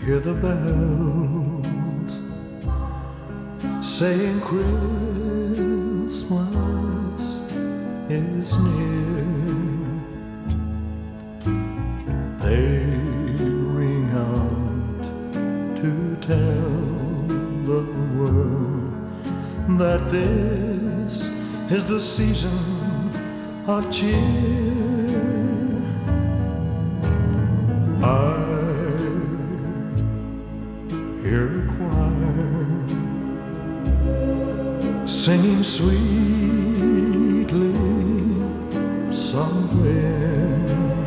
hear the bells saying Christmas is near. They ring out to tell the world that this is the season of cheer. I hear a choir singing sweetly somewhere,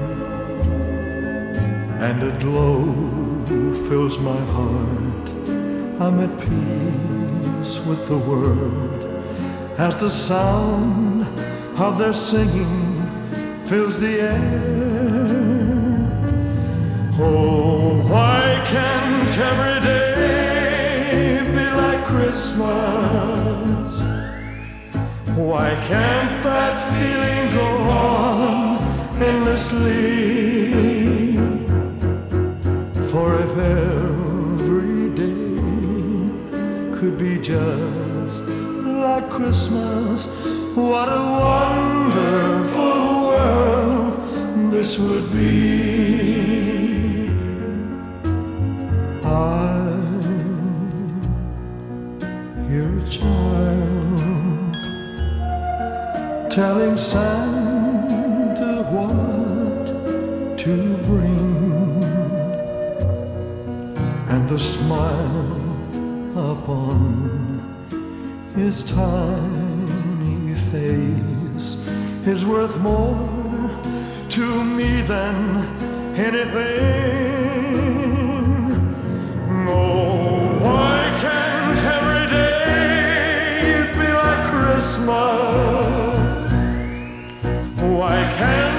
and a glow fills my heart. I'm at peace with the world as the sound of their singing fills the air. Oh, why can't every day be like Christmas? Why can't that feeling go on endlessly? For if every day could be just like Christmas, what a wonderful world this would be. I hear a child telling Santa what to bring, and the smile upon his tiny face is worth more to me than anything. Oh, why can't every day be like Christmas? Why can't